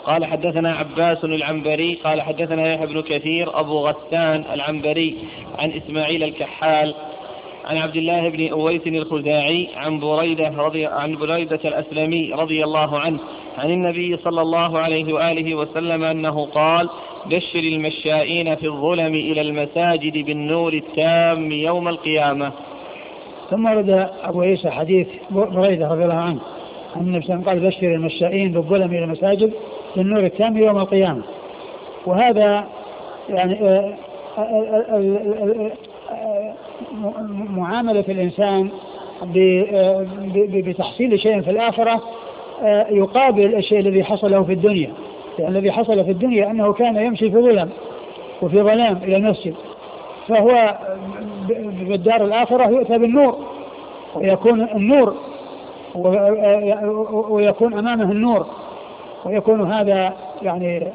قال حدثنا عباس العنبري قال حدثنا يحيى بن كثير أبو غسان العنبري عن إسماعيل الكحال عن عبد الله بن أويس الخزاعي عن بريدة الأسلمي رضي الله عنه عن النبي صلى الله عليه وآله وسلم أنه قال: بشر المشائين في الظلم إلى المساجد بالنور التام يوم القيامة. ثم ورد أبو عيسى حديث بريدة رضي الله عنه عن النبي صلى الله عليه وسلم قال: بشر المشائين بالظلم إلى المساجد بالنور التام يوم القيامة. وهذا يعني معاملة الإنسان بتحصيل شيء في الآخرة يقابل الشيء الذي حصل له في الدنيا. يعني الذي حصل في الدنيا أنه كان يمشي في ظلم وفي ظلام إلى المسجد، فهو بالدار الآخرة يؤتى بالنور ويكون النور ويكون أمامه النور، ويكون هذا يعني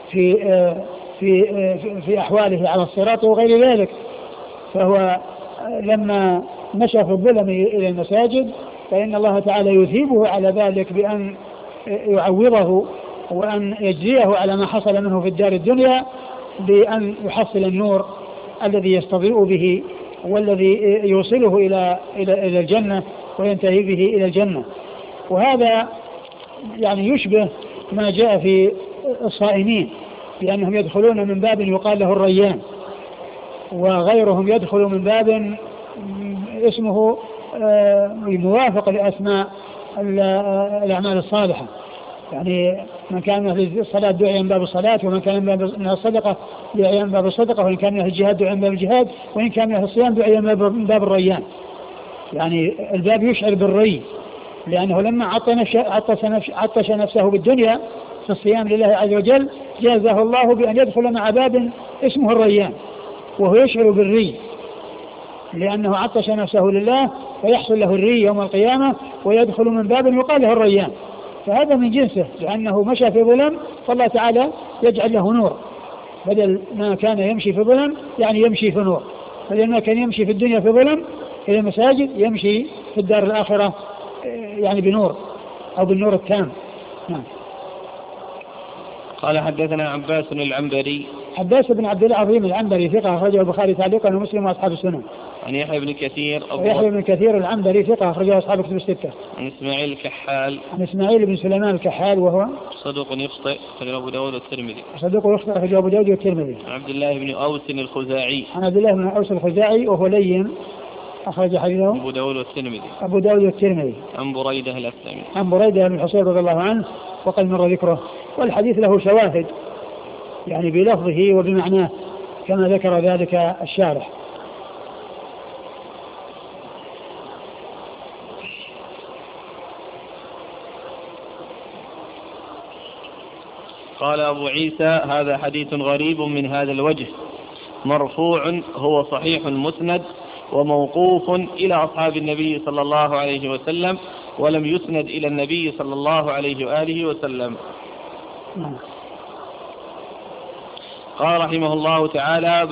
في أحواله على الصراط وغير ذلك. فهو لما مشى في الظلم إلى المساجد فإن الله تعالى يثيبه على ذلك بأن يعوضه وأن يجزيه على ما حصل منه في الدار الدنيا بأن يحصل النور الذي يستضيء به والذي يوصله إلى الجنة وينتهي به إلى الجنة. وهذا يعني يشبه ما جاء في الصائمين بأنهم يدخلون من باب يقال له الريان، وغيرهم يدخل من باب اسمه موافق لأسماء الأعمال الصالحة. يعني من كان من الصلاة دعي من باب الصلاة، ومن كان من الصدقة دعي من باب الصدقة، وإن كان من الجهاد دعي من باب الجهاد، وإن كان من الصيام دعي من باب الريان. يعني الباب يشعر بالري، لأنه لما عطش نفسه بالدنيا في الصيام لله عز وجل جازه الله بأن يدخل مع باب اسمه الريان، وهو يشعر بالري لأنه عطش نفسه لله فيحصل له الري يوم القيامة ويدخل من باب يقال له الريان. فهذا من جنسه، لأنه مشى في ظلم فالله تعالى يجعل له نور، بدل ما كان يمشي في ظلم يعني يمشي في نور، بدل ما كان يمشي في الدنيا في ظلم إلى المساجد يمشي في الدار الآخرة يعني بنور أو بالنور التام. نعم. قال حدثنا عباس العنبري. عباس بن عبد الله العظيم العنبري ثقة أخرجه البخاري تعليقا ومسلم وأصحاب السنن. عن يحيى بن كثير يحيى بن كثير العنبري ثقة أخرجه أصحاب الكتب الستة. عن إسماعيل الكحال. عن إسماعيل بن سليمان الكحال وهو صدوق يخطئ أخرجه أبو داود والترمذي. صدوق يخطئ أخرجه أبو داود والترمذي. عن عبد الله بن أوس الخزاعي. عن عبد الله بن أوس الخزاعي وهو لين أخرج حديثه أبو داود والترمذي. أبو داود والترمذي. عن بريدة الأسلمي. عن بريدة بن الحصيب رضي الله عنه وقد مر ذكره، والحديث له شواهد يعني بلفظه وبمعناه كما ذكر ذلك الشارح. قال أبو عيسى: هذا حديث غريب من هذا الوجه، مرفوع هو صحيح مسند، وموقوف إلى أصحاب النبي صلى الله عليه وسلم، ولم يسند إلى النبي صلى الله عليه وآله وسلم. قال رحمه الله تعالى: